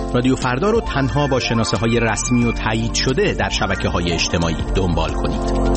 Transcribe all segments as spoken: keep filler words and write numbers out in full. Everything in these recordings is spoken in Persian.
رادیو فردا رو تنها با شناسه های رسمی و تایید شده در شبکه های اجتماعی دنبال کنید.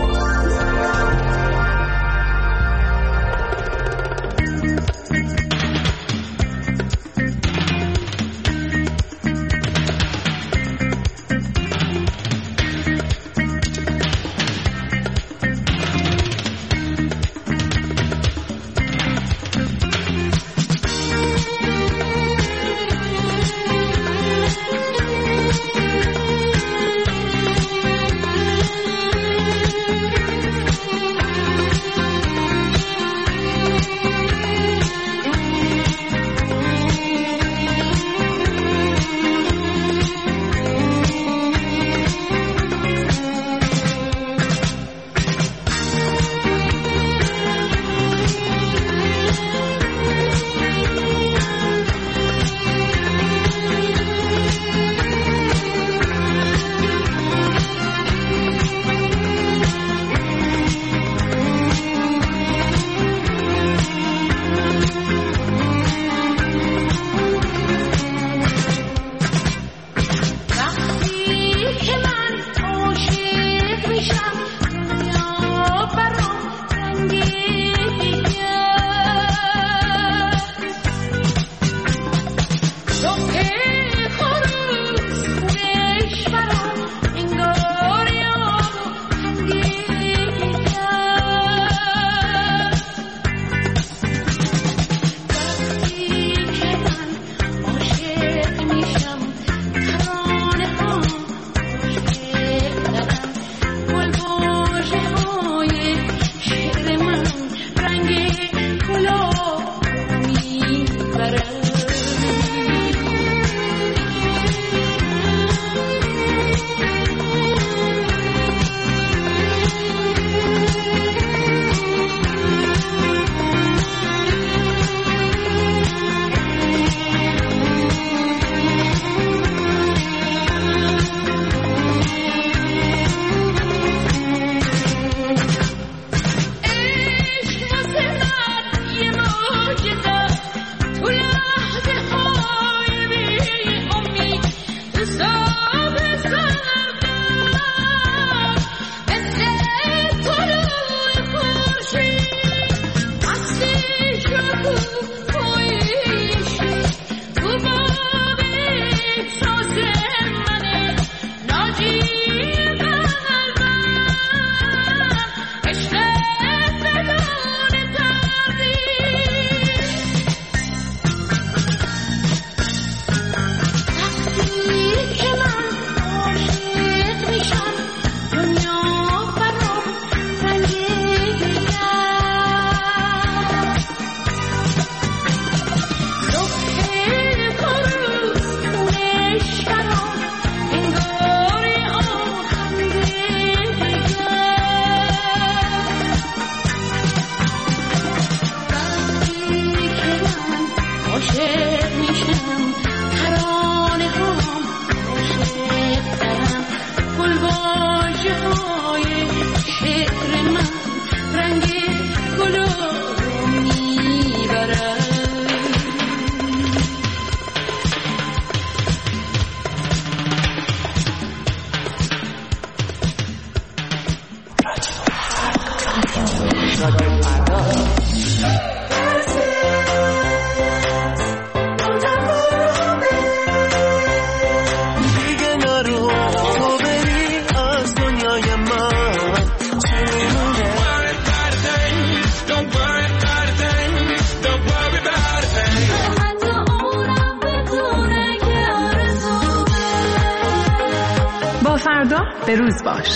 فردا به روز باش.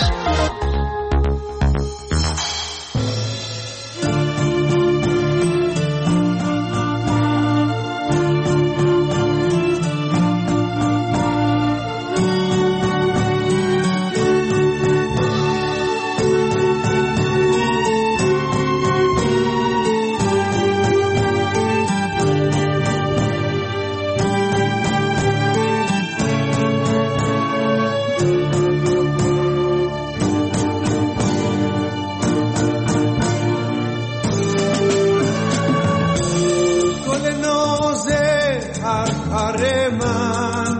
من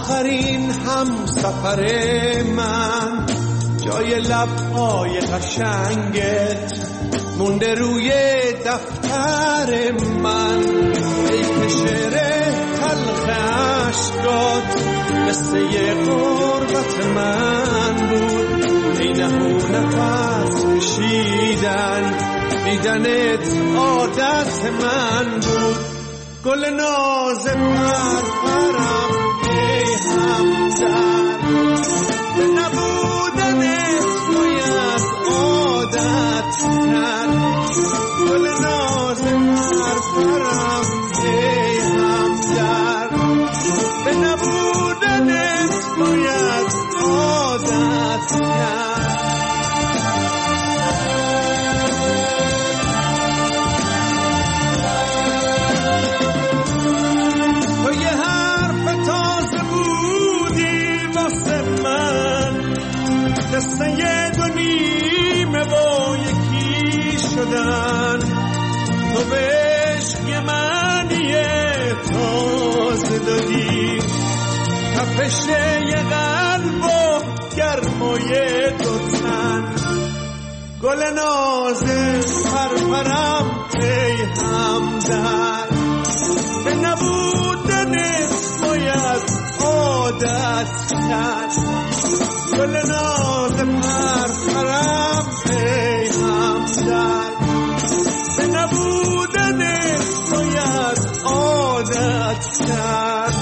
آخرین هم سفر من جای لبهای قشنگت مونده روی دفتر من. ای که شعر تلخ عشقات قصه غربت من بود. ای نهو نفس کشیدن دیدنت عادت من بود. گل ناز پرپرم ای همدرد به نبودنت باید عادت کرد. گل ناز پرپرم ای همدرد به نبودنت باید عادت کرد. تو یه حرف تازه بودی واسه من، قصه دو نیمه با یکی شدن. تو به عشق معنی تازه دادی، تپش یه قلب و گرمای دو تن. گل نازه پرپرم ای همدرد به نبودنت باید عادت کرد. گل نازه پرپرم ای همدرد به نبودنت باید عادت کرد.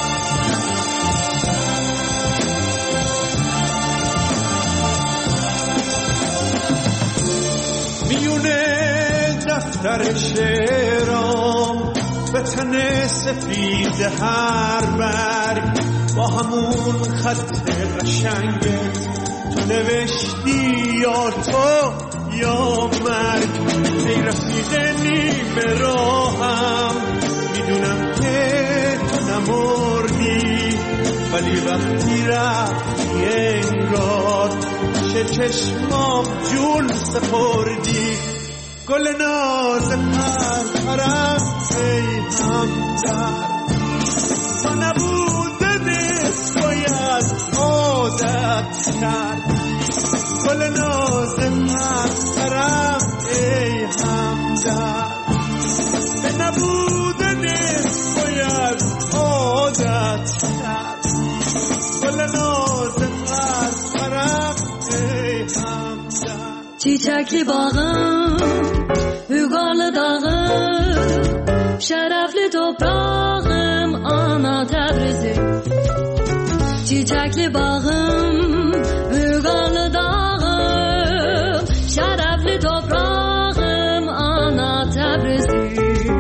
میونه دفتر شعرام به تن سفید هر برگ با همون خط قشنگت تو نوشتی یا تو یا مرگ. ای رفیق نیمه راهم میدونم که تو نمردی، ولی وقتی رفتی انگار چه چشمام جون سپردی. گل ناز پرپرم ای همدرد با نبودنت باید عادت کرد. گل ناز پرپرم ای همدرد به نبودنت باید عادت کرد. گل ناز پرپرم ای همدرد. Çiçekli bağım, Hügarlı dağım, şerefli toprağım, ana Tebrizim. Çiçekli bağım, Hügarlı dağım, şerefli toprağım, ana Tebrizim.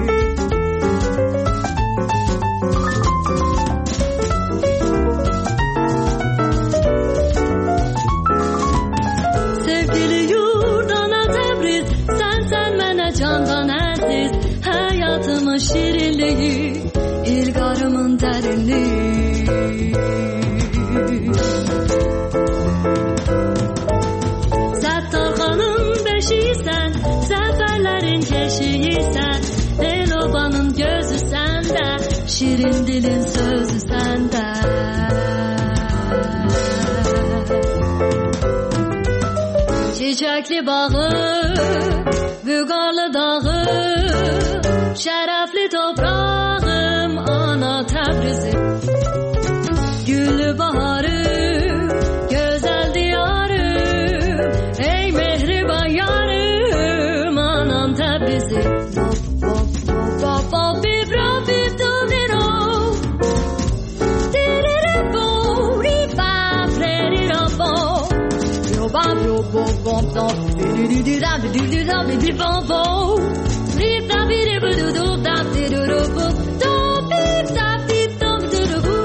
Candan aziz hayatımın şirinliği, ilgarımın derinliği. Settarhanın beşiysen, seferlerin keşiysen, Elobanın gözü sende, şirin dilin sözü sende. Çiçekli bağım, Vügarlı dağım, şerefli toprağım, ana Tebrizim. Güllü baharım, güzel diyarım, ey mehriban yarım, anam Tebrizim. Bop bop bop bip bip do biro, diriri bo, ripa freri robo, yo bam yo bop bop do. Do do da do do da do do bom bom. Rip da bi do do do da do do do do do bip da bip do do do do.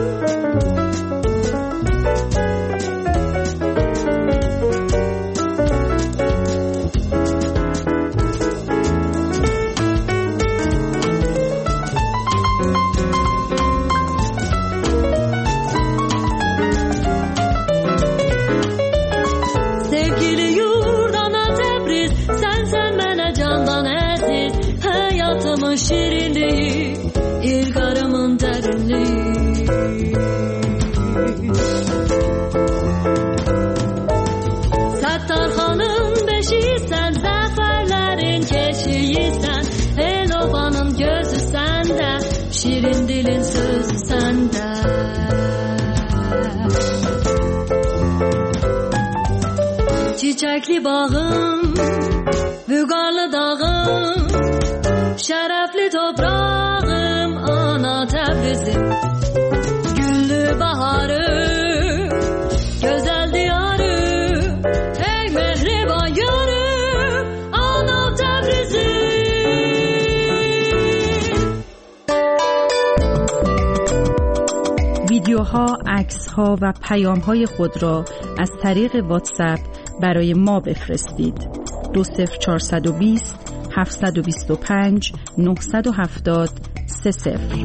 Sevgili şirinliği, ilgarımın derinliği. çiçekli bağım, vügarlı dağım, şerefli toprağım, ana Tebrizim. Güllü baharı, güzel diyarı, ey mehriban yarı, ana Tebrizim. ویدیوها، عکس‌ها و پیام‌های خود را از طریق واتساپ برای ما بفرستید. دو صفر چهارصد و بیست هفتصد و بیست و پنج نهصد و هفتاد سه صفر.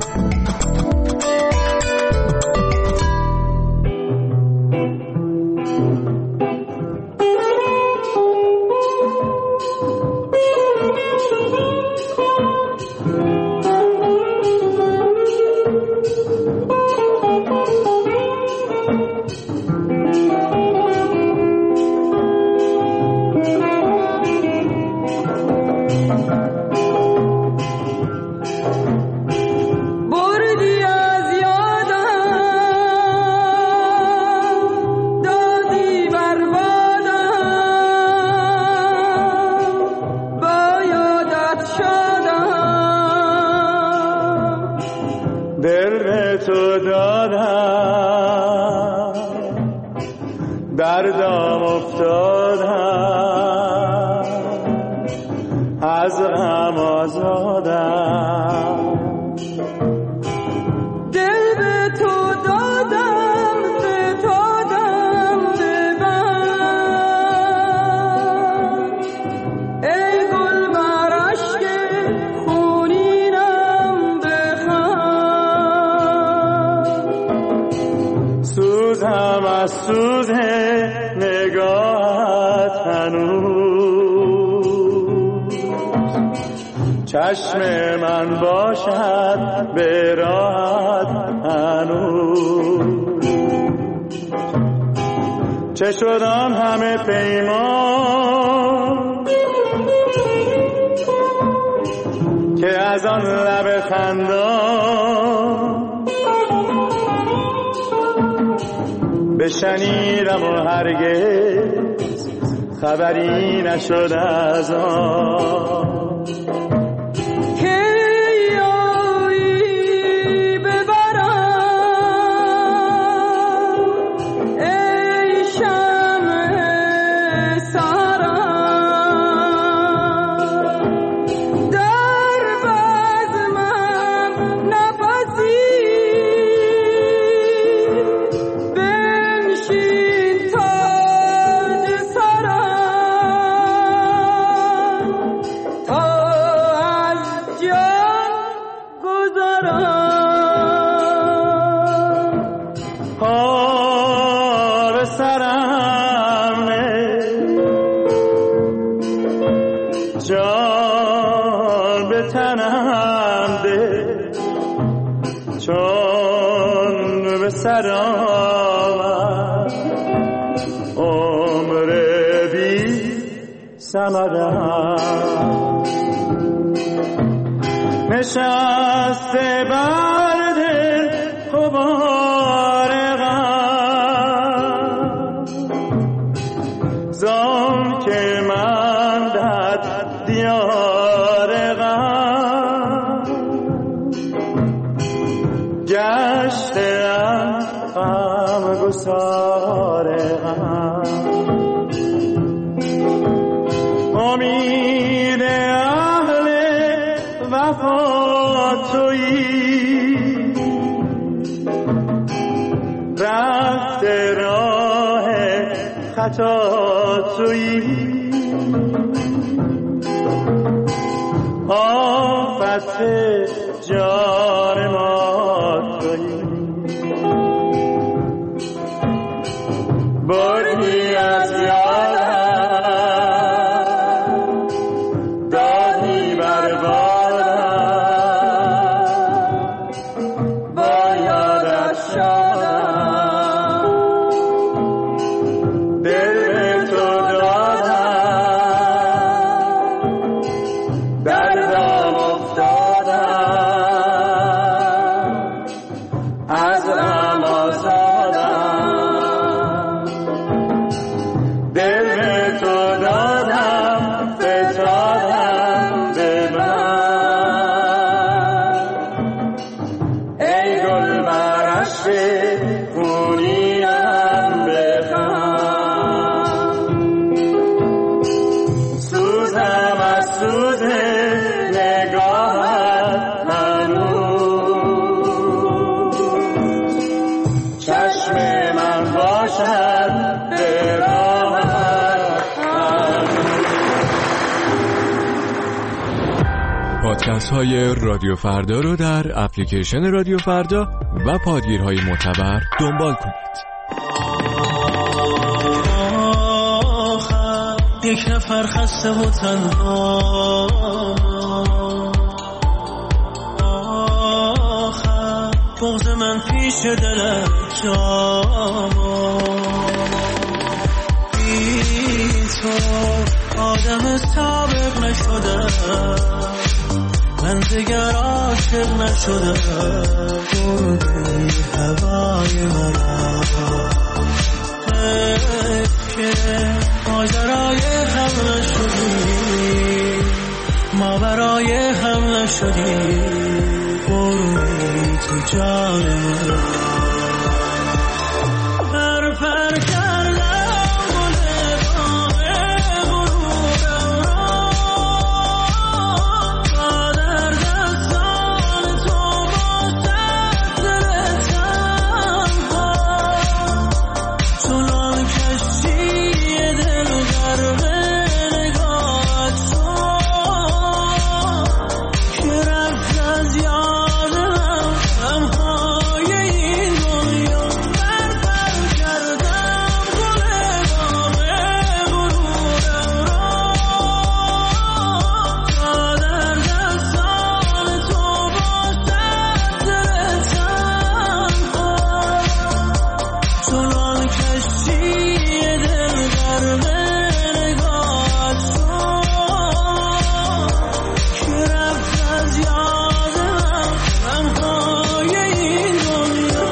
دردم افتادم از غم آزادم دل به تو دادم فتادم به من ای گل بر اشک خونینم بخند سوزم از سوز نگاهت هنوز چشم من باشد به راحت هنوز چه شد آن همه پیمان که از آن لب خندان بشنیدم و هرگز خبری نشد از آن که یاری ببرم ای شمع سرم در بزمم نپذیر بنشین تاج سرم تا از جان گذرم پا به سرم نه جان به تنم ده چون به سر آمد عمر بی ثمرم نشسته بر دل غبار غم زان که من در دیار غم گشتم غم گسار غم امید اهل وفا تویی رفت راه خطا تویی آفت جان ما تویی بردی از یادم دادی بر بادم با یادت شادم دل به تو دادم دردم افتادم از غم آزادم پادکست‌های رادیو فردا رو در اپلیکیشن رادیو فردا و پادگیرهای معتبر دنبال کنید. آخر یک نفر خسته و تنها، آخر بغض من پیش دلم جاما، بی تو آدم سابق نشدم، من دیگر عاشق نشدم، بردی هوای منم، که ماجرای هم نشدی، ما برای هم نشدی، بردی تو جان من. پر پر کردم گل باغ غرورم را، با در دستان تو باشد دل تنها، چنان کشتی دل غرق نگاهت شد، که رفت از یادم غمهای این دنیا. پر پر کردم گل باغ غرورم را، تا در دستان تو باشد دل تنها، چنان کشتی دل غرق نگاهت شد، که رفت از یادم غمهای این دنیا.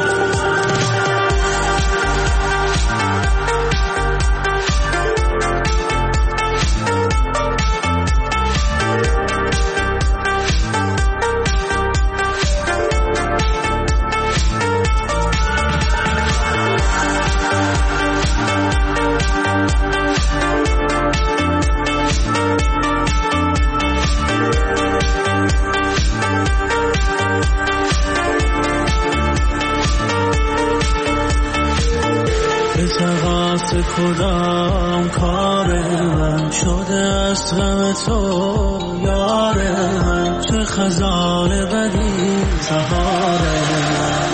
به تقاس کدام کار من شده از غم تو یار من، چه خزان بدی سهار من،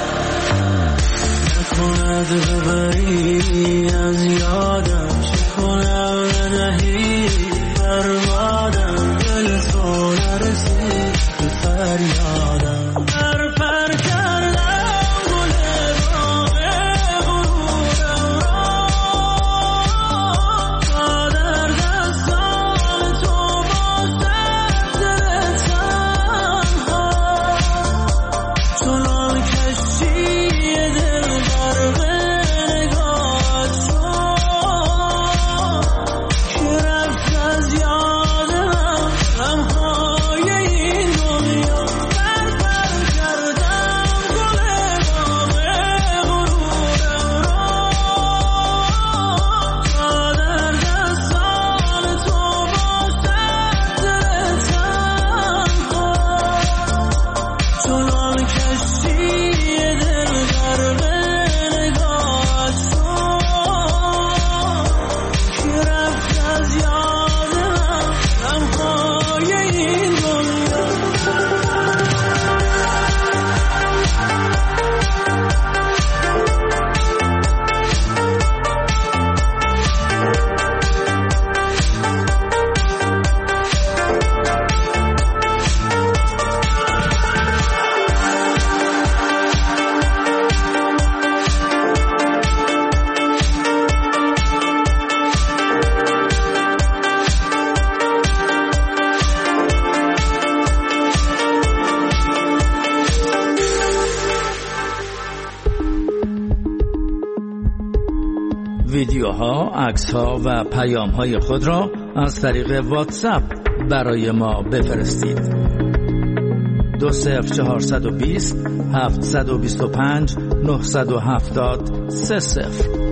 نکند ببری از یادم، چه کنم نهی بربادم، دل تو نرسید به فریادم. پر پر کردم گل باغ غرورم را، تا در دستان تو باشد دل تنها، چنان کشتی دل غرق نگاهت شد، که رفت از یادم غمهای این دنیا. پر پر کردم گل باغ غرورم را، تا در دستان تو باشد دل تنها، چنان کشتی دل غرق نگاهت شد، که رفت از یادم غمهای این دنیا. ویدیوها، عکس‌ها و پیام‌های خود را از طریق واتساپ برای ما بفرستید. دو صفر چهارصد و بیست هفتصد و بیست و پنج نهصد و هفتاد سه صفر.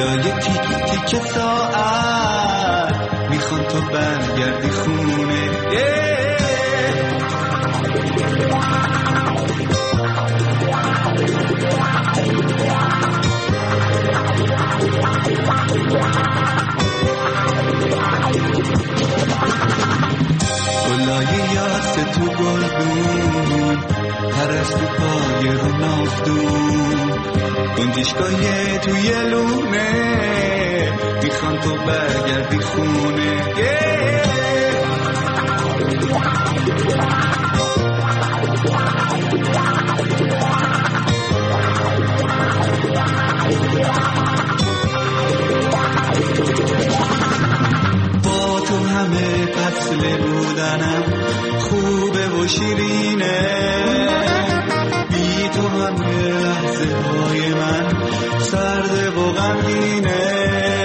گلای تیک تیک ساعت میخوان تو برگردی خونه. گلای یاس تو گلدون پرست تو پای رو نافتون گنجشگاه توی لونه میخوان تو برگردی خونه. با تو همه فصل بودنم خوبه و شیرینه، بی تو همه لحظه های من سرده و غمگینه.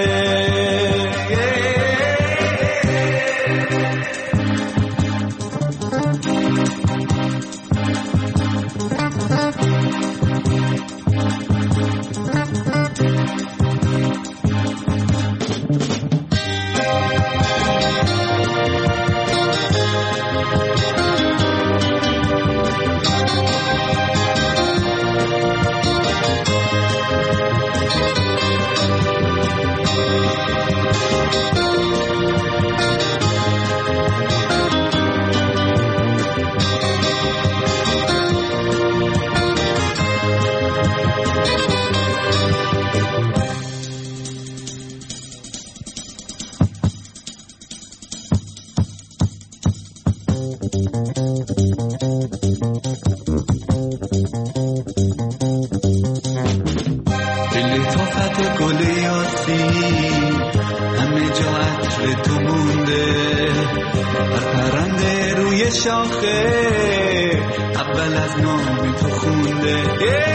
اول از نام تو خونده.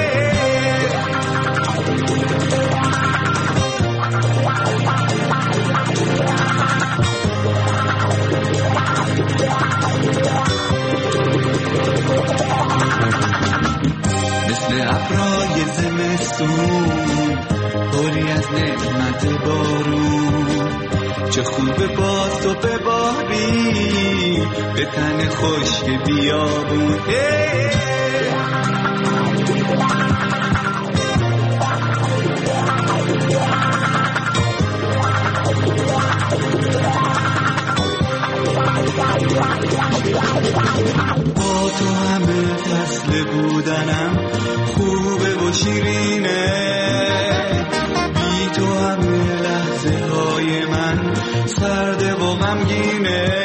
مثل ابرای زمستون پری از نعمت بارون، چه خوبه باز تو بباری به تن خشک بیابون. با تو همه فصل بودنم خوبه و شیرینه، بی تو همه لحظه های من سرده و غمگینه.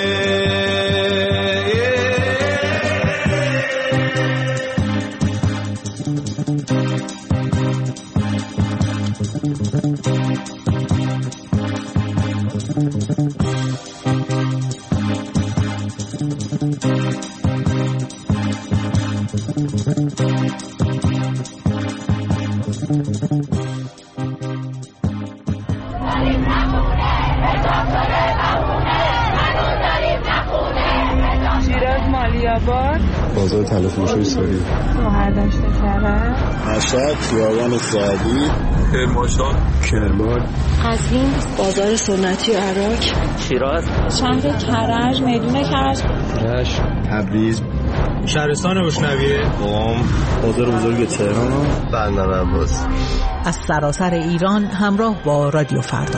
بازار تلفروشی ساری شوهرداشت کرد مشهد خیابان سعدی کرمانشاه کرمان قزوین بازار سنتی عراق شیراز شهر کرج میدون کرج رشت تبریز شهرستان روشنویه قم بازار بزرگ تهران بندر عباس. از سراسر ایران همراه با رادیو فردا.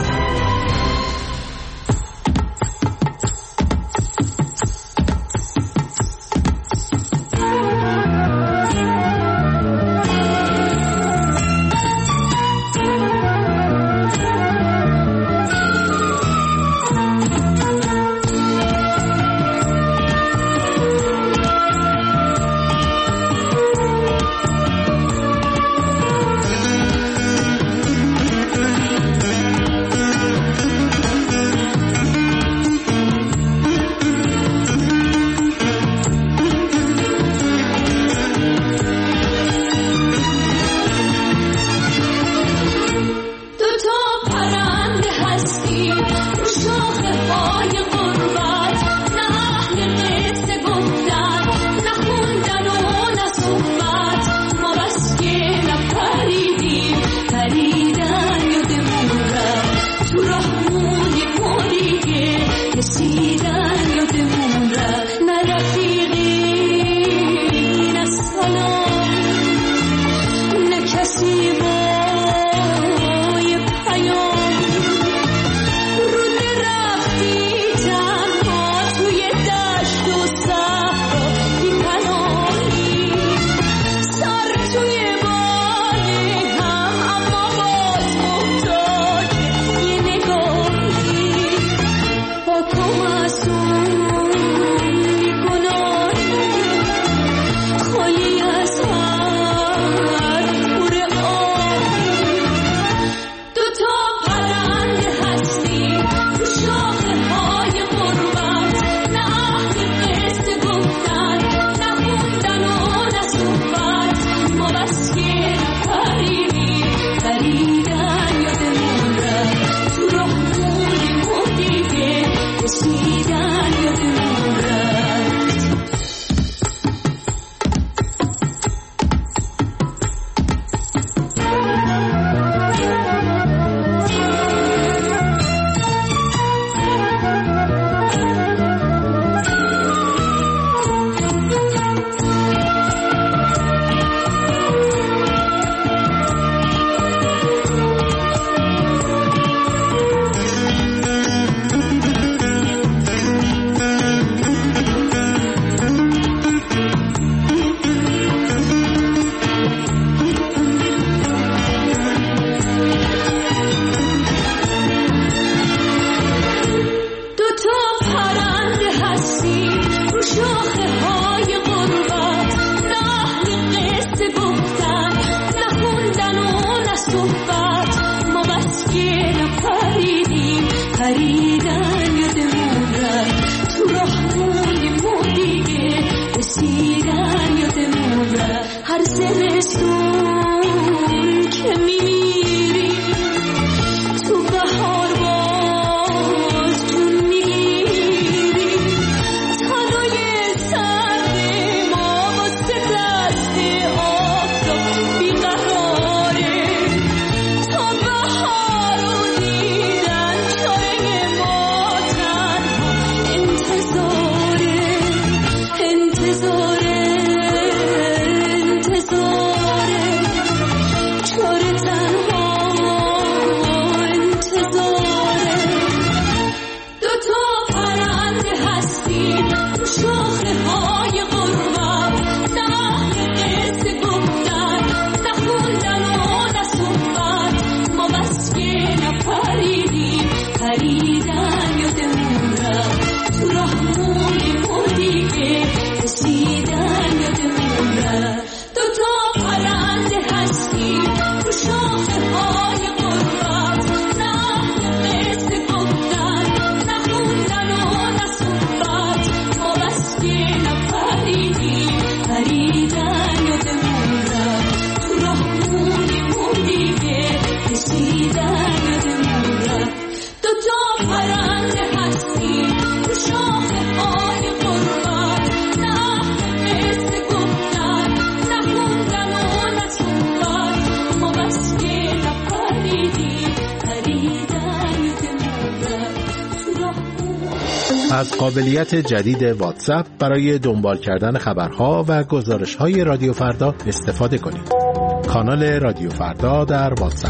پریدن یادمون رفت تو راهمون موندی که رسیدن یادمون رفت دوتا پرنده هستی تو شاخه های قربت نه مثل گفتن نخوندن و نصفت ما بس که نپریدیم پریدن یادمون رفت تو راهمون موندی که رسیدن یادمون رفت دوتا پرنده هستی تو شاخه های قربت نه مثل گفتن نخوندن و نصفت ما بس که نپریدیم پریدن یادمون رفت تو راهمون. از قابلیت جدید واتساپ برای دنبال کردن خبرها و گزارش‌های رادیو فردا استفاده کنید. کانال رادیو فردا در واتساپ.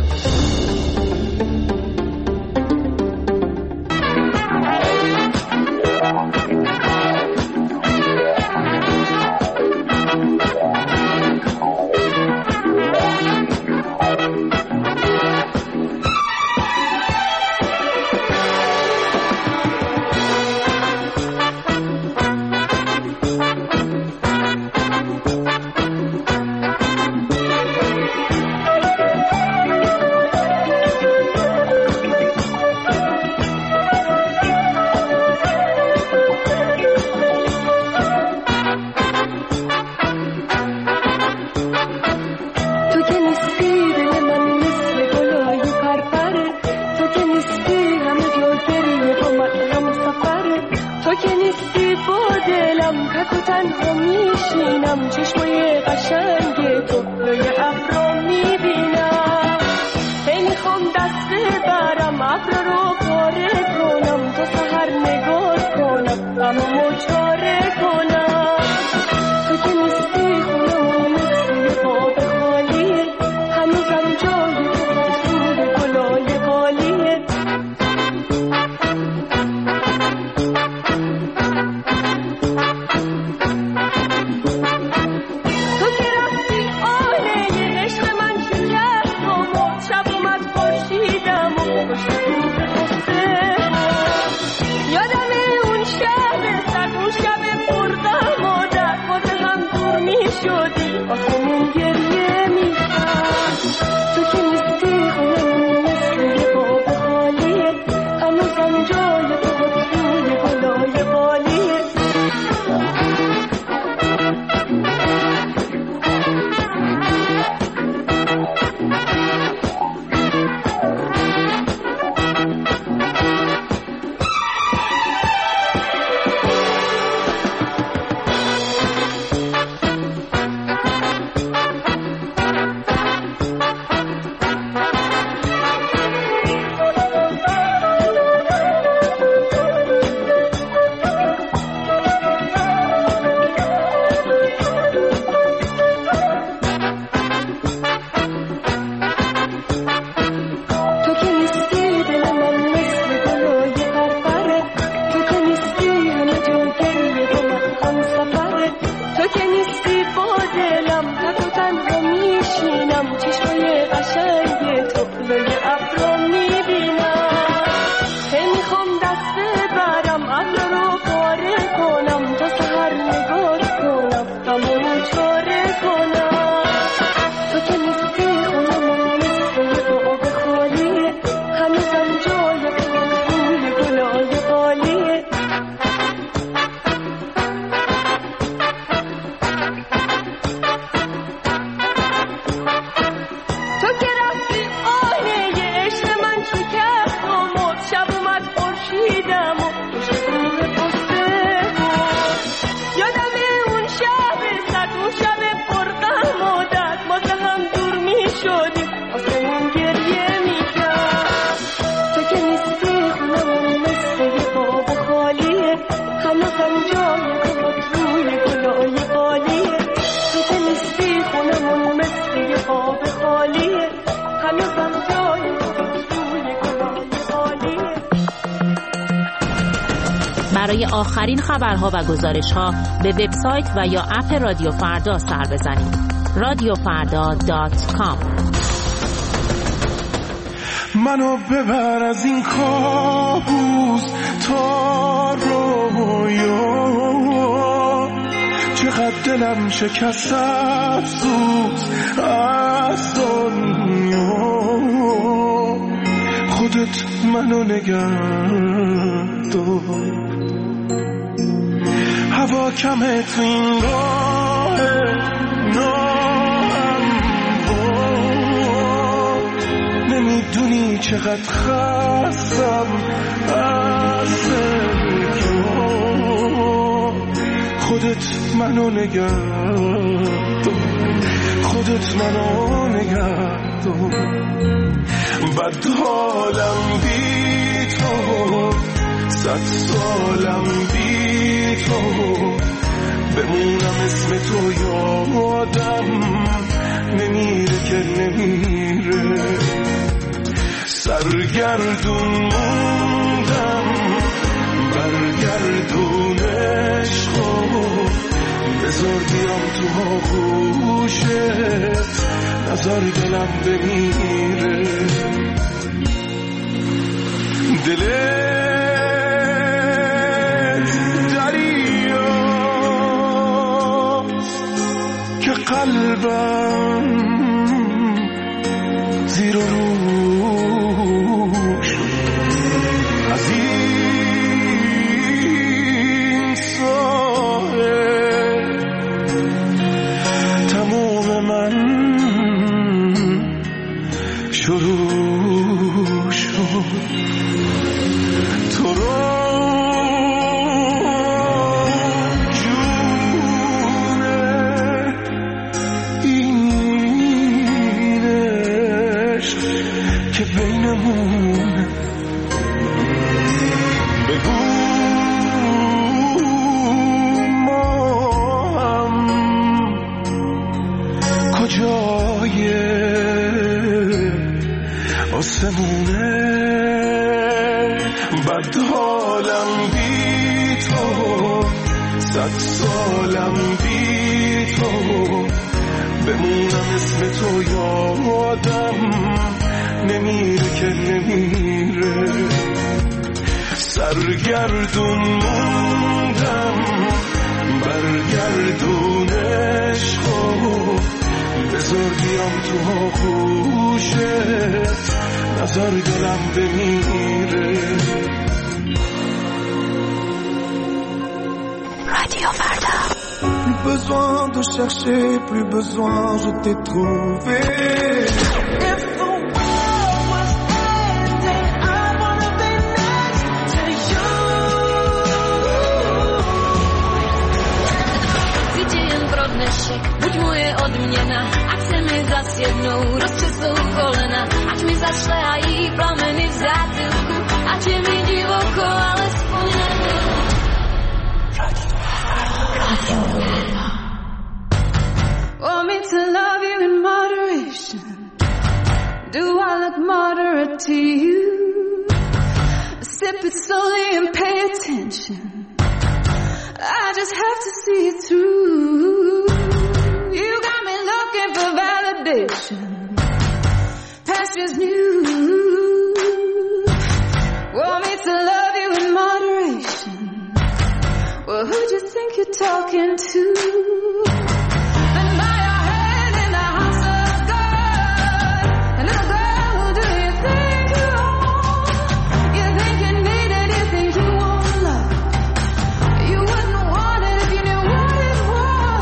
برای آخرین خبرها و گزارش‌ها به وبسایت و یا اپ رادیو فردا سر بزنید. رادیو فردا دات کام. منو ببر از این کابوس تا رویا، چقدر دلم شکست افسوس از دنیا. خودت منو نگه دار، هوا کمه تو این راه ناهموار، نمیدونی چقدر خستم از انکار. خودت منو نگه دار، خودت منو نگه دار. بد حالم بی تو، صد سالم بی تو، بمونم اسم تو یادم نمیره که نمیره. سرگردون موندم برگردون عشقو، بذار بیام تو آغوشت، نذار دلم بمیره. دلت دریاست که قلبم زیر و رو شد. از این ساحل تموم من شروع شد. تو رو جونه این عشق که بینمون، بگو ما هم کجای آسمونه. بد حالم بی تو، صد سالم بی تو، بمونم اسم تو یادم نمیره که نمیره. سرگردون موندم برگردون عشقو، بذار بیام تو آغوشت، نذار دلم بمیره. رادیو فردا. Plus besoin de chercher, plus besoin, je t'ai trouvé. If the world was ending, I wanna be next to you. Widziałem brodny szyk, budź moje odmiana, a chcemy zas jedną rozczesą kolena. Ať mi zašle a jí plameny v zátylku, ať je mi divoko, ale spomínám. Want me to love you in moderation? Do I look moderate to you? Sip it slowly and pay attention. I just have to see it through. You got me looking for validation. Past is new. Want me to love you in moderation? Well, who do you think you're talking to? Then bow your head in the house of God, and little girl, who do you think you are? You think you need it, you think you want love. You wouldn't want it if you knew what it was.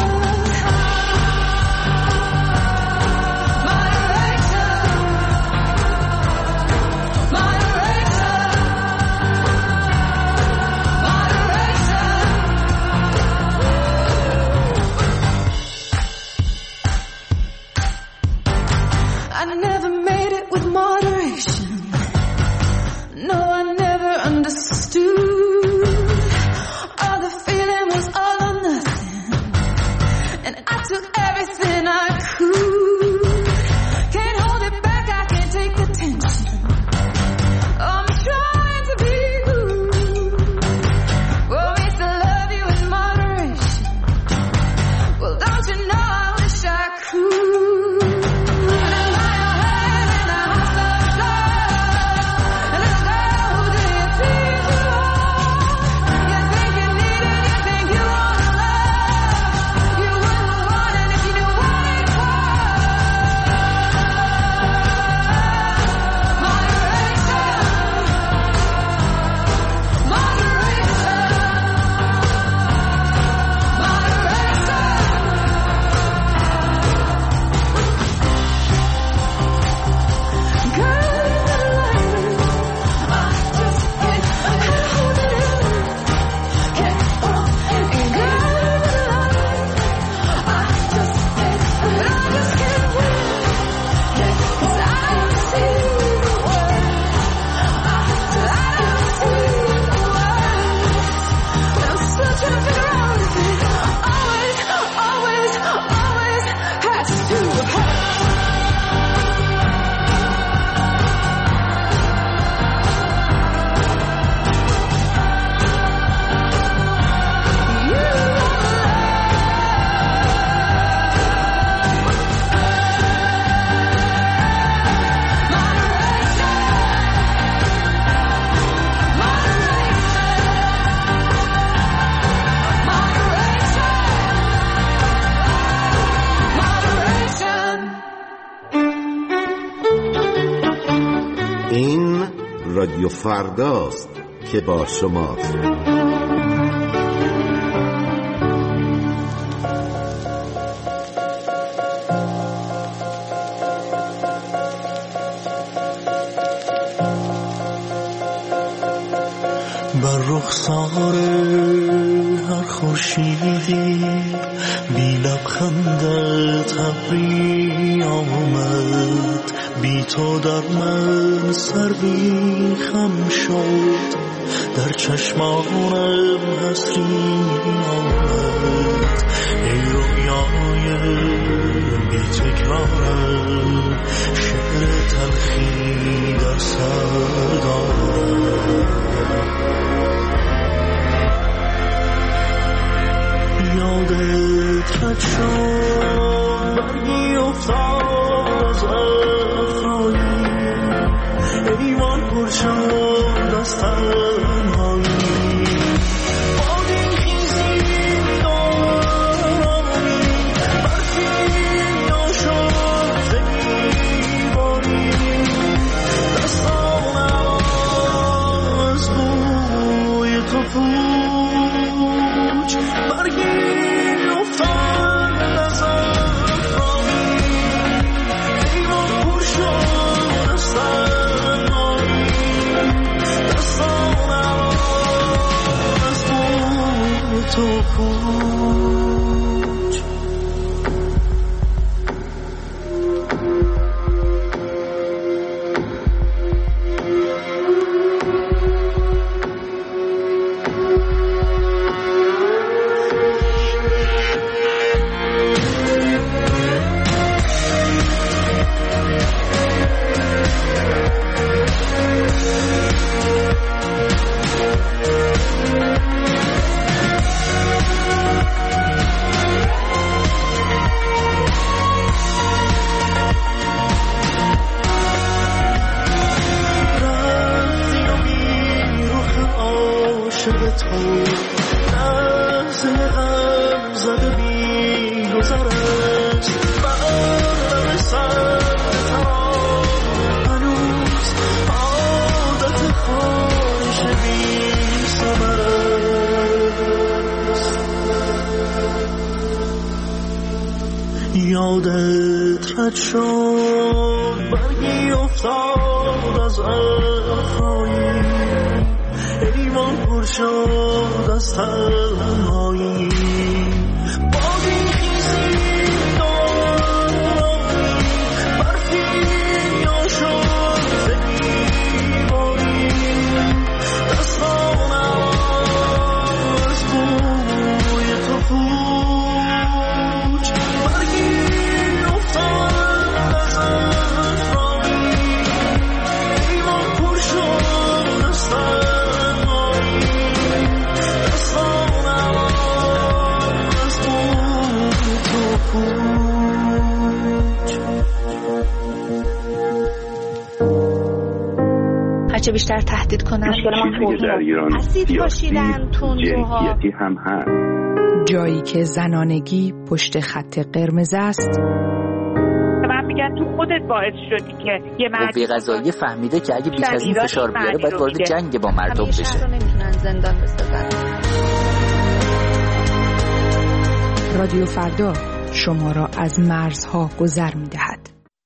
رادیو فرداست که با شماست. بر رخسار هر خورشیدی بی لبخندت ابری آمد، بی تو در من سردی خم شد، در چشمانم حسری آمد. ای رویای بی تکرارم، شعر تلخی در سر دارم. یادت رد شد برگی افتاد از افرایی، ایوان پر شد از تنهایی. بادی خیزی دارمی، برفی ناشد زگی باری، دستانم از بوی تو پوچ برگی تو پوچ. یادت رد شد برگی افتاد از افرایی، ایوان پر شد از تنهایی. بادی خیزی دارمی، برفی ناشد زگی باری، دستانم از بوی تو پوچ برگی هرچه بیشتر تهدید کنن در ایران اسید پاشیدن تندروها هم هست. جایی که زنانگی پشت خط قرمز است. من میگن تو خودت باعث شدی که یه مرد قوه قضاییه فهمیده که اگه بیش از این فشار بیاره باید وارد جنگ با مردم بشه. نمیتونن زندان بسازن. رادیو فردا شما را از مرزها گذر می‌دهد.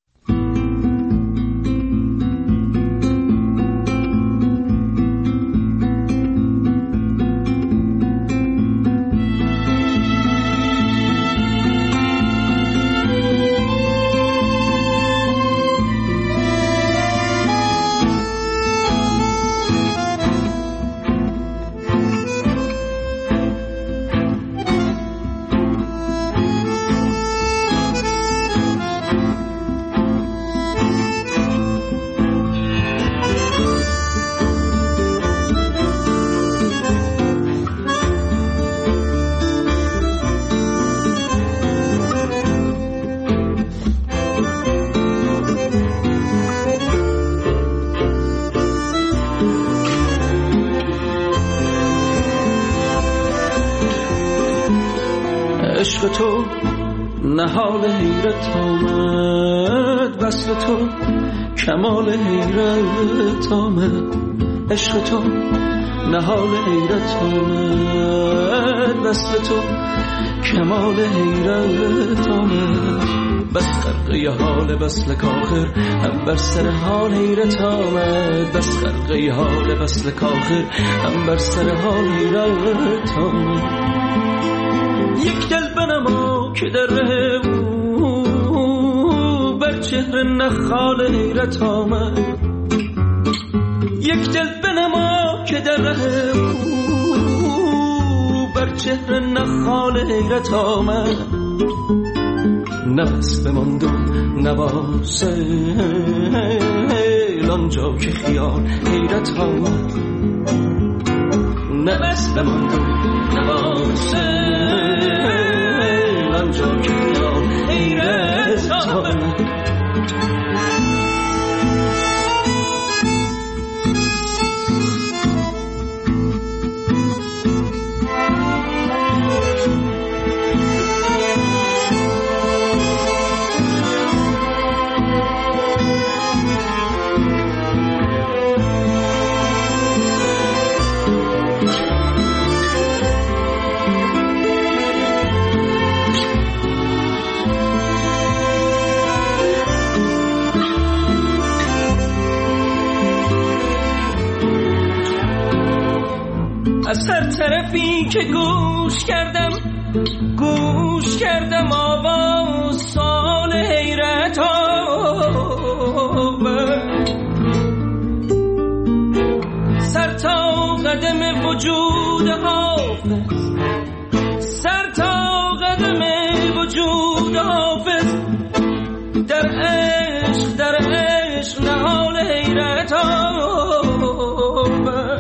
عشق تو نهال حیرت آمد، وصل تو کمال حیرت آمد. عشق تو نهال حیرت آمد، وصل تو کمال حیرت آمد. بس خرقه حال بس لکاخر هم بر سر حال حیرت آمد، بس خرقه حال بس لکاخر هم بر سر حال حیرت آمد. یک دل بنما که در ره او بر چهره نخال حیرت آمد، یک دل بنما که در ره او بر چهره نخال حیرت آمد. نفس بماند و نواسیل آنجا که خیال حیرت آمد، نفس بماند و نواسیل آنجا که خیال حیرت آمد. از هر طرفی که گوش کردم گوش کردم آواز سال حیرت آمد، سر تا قدم وجود حافظ، سر تا قدم وجود حافظ در عشق در عشق نهال حیرت آمد.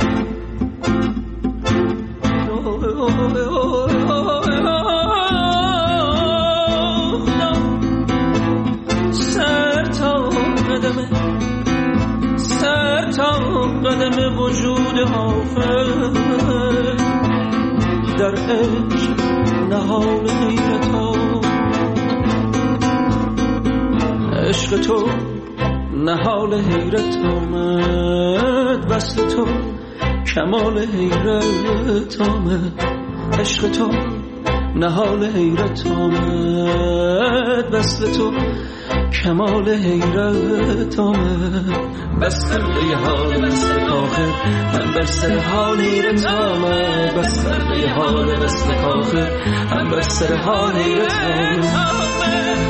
سر تا قدم سر تا قدم وجود حافظ در عشق نهال حیرت آمد. عشق تو نهال حیرت آمد، وصل تو کمال حیرت آمد. عشق تو نهال حیرت آمد، وصل تو کمال حیرت آمد. بس خرقه حال بس لکاخر هم بر سر حال حیرت آمد، بس خرقه حال بس لکاخر هم بر سر حال حیرت آمد.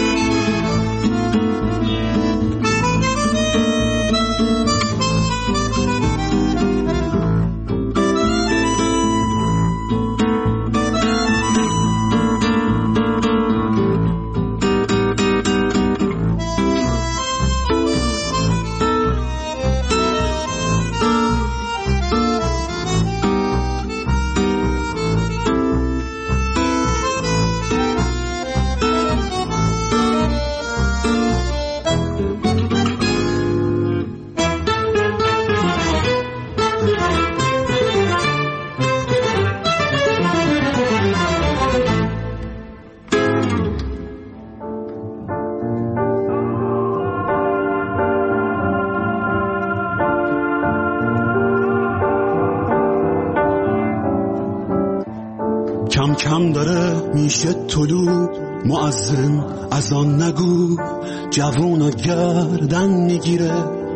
کم کم داره میشه طلوع مؤذن از آن نگو، جوونا گردن میگیره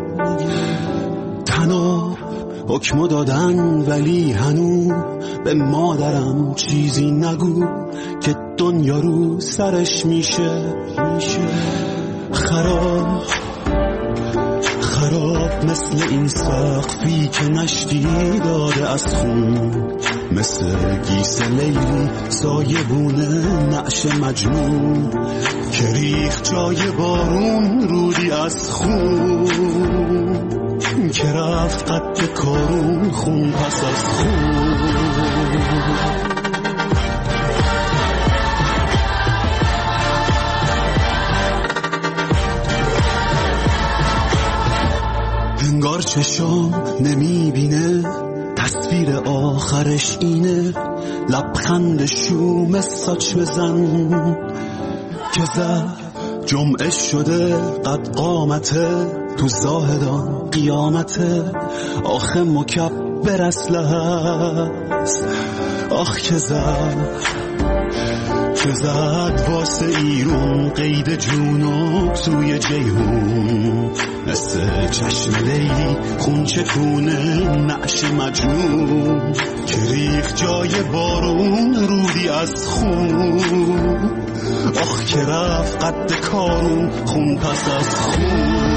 تنها حکم دادن، ولی هنو به مادرم چیزی نگو که دنیا رو سرش میشه خراب خراب مثل این سقفی که نشتی داده از خون، مثل گیس لیلی سایبونه نعش مجنون که ریخ جای بارون رودی از خون، که رفت قد کارون خون پس از خون. انگار چشام نمیبینه تصویر آخرش اینه، لبخند شوم ساچ بزن که زد جمعه شده قد قامته تو زاهدان قیامته آخه مکبر اسلحه است. آخ که زد که زد واسه ایرون قید جونو توی جیهون، مثل چشم لیلی خون چکونه نعش مجنون که ریخ جای بارون رودی از خون. آخ که رفت قد کارون خون پس از خون.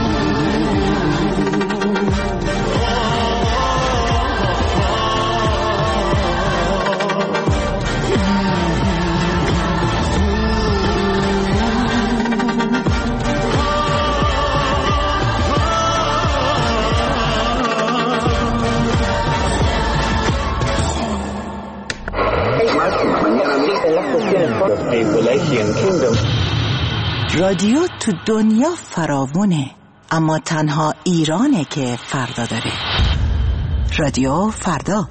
رادیو تو دنیا فراوونه، اما تنها ایرانه که فردا داره. رادیو فردا.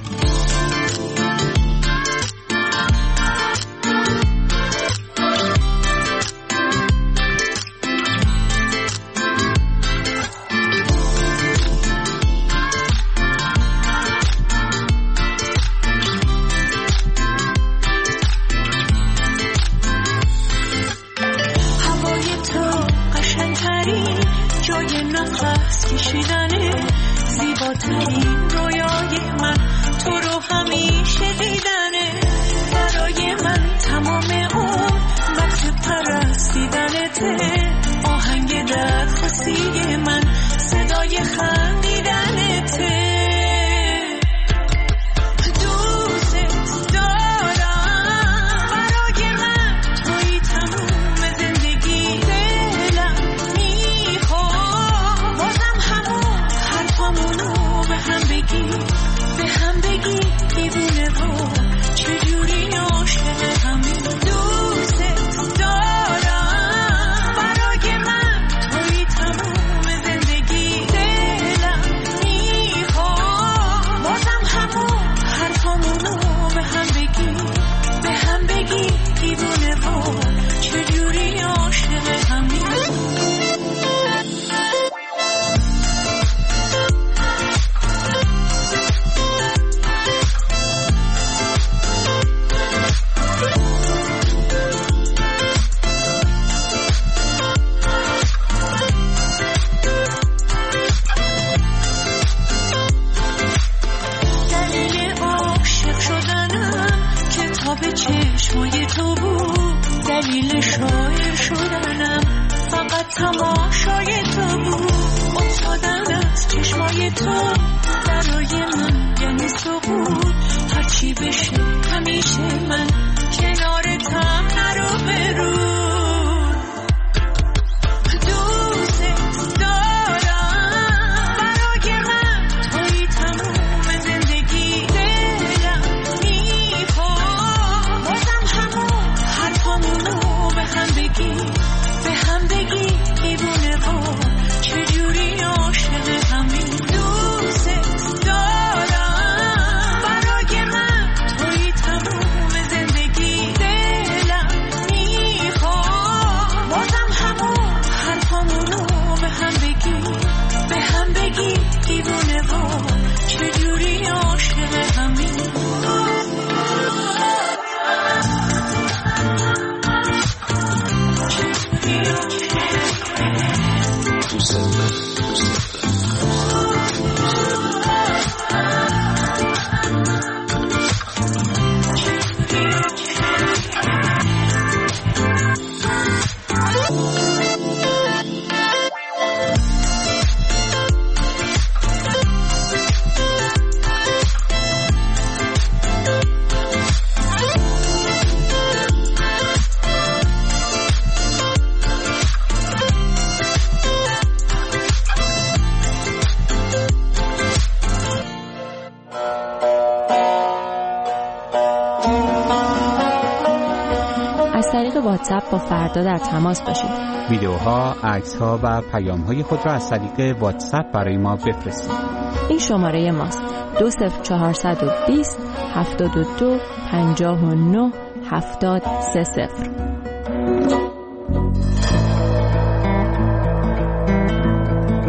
واتساپ با فردا در تماس باشید. ویدیوها، عکس‌ها و پیام‌های خود را از طریق واتساپ برای ما بفرستید. این شماره ماست: دو صفر چهارصد و بیست هفتاد و دو پنجاه و نه هفتاد سه صفر.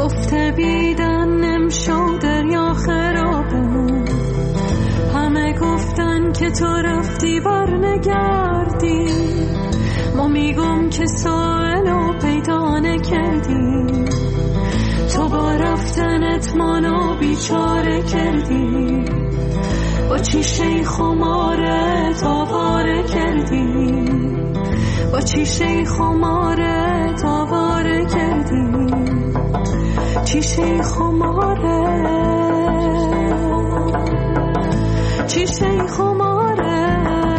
گفته بیدن نمشو دریا خرابمون، همه گفتن که تو رفتی بر نگردی، ما میگم که سائلو پیدا نکردی، تو با رفتنت منو بیچاره کردی، با چیشه خمارت آواره کردی، با چیشه خمارت آواره کردی، چیشه خمارت، چیشه خمارت.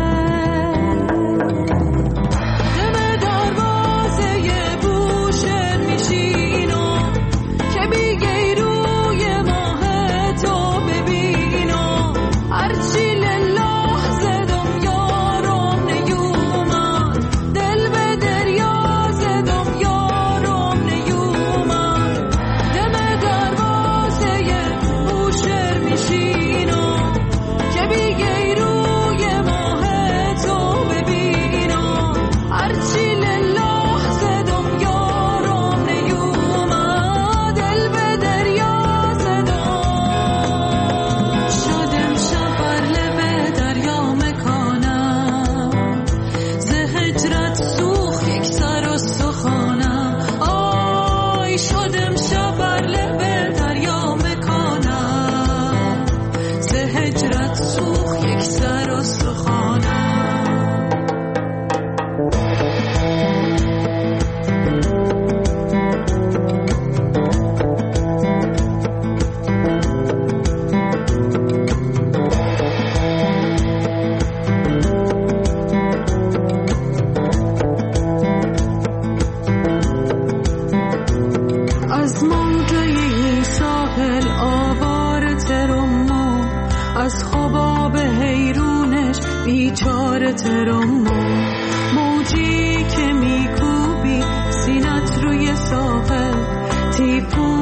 دم دروازه بوشهر میشینم که بیگی روی ماه تو ببینم، هرچی لله زدم یارم نیومد، دل به دریا زدم یارم نیومد. دم دروازه بوشهر میشینم که بیگی روی ماه تو ببینم، هرچی لله زدم یارم نیومد، دل به دریا زدم. شدم شب بر لب دریا مکانم، ز هجرت سوخت یک سر و سخانم، آی شدم شب بر لب دریا مکانم، ز هجرت سوخت یک سر و سخانم. از موجه ساحل آوار ترمو، از خواب حیرونش بیچاره ترمو، موجی که میکوبی سینت روی ساحل، تیفون